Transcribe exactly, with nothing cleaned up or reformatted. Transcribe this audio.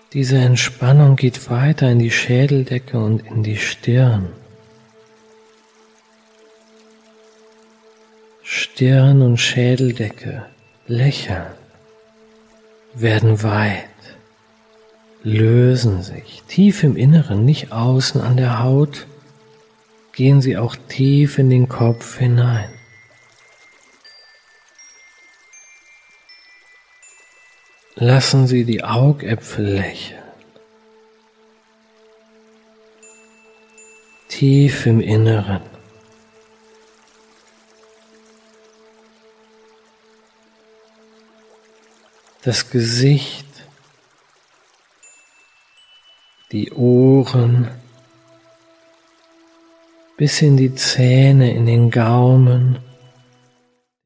Diese Entspannung geht weiter in die Schädeldecke und in die Stirn. Stirn und Schädeldecke lächeln, werden weit, lösen sich tief im Inneren, nicht außen an der Haut, gehen sie auch tief in den Kopf hinein. Lassen Sie die Augäpfel lächeln. Tief im Inneren. Das Gesicht, die Ohren, bis in die Zähne, in den Gaumen,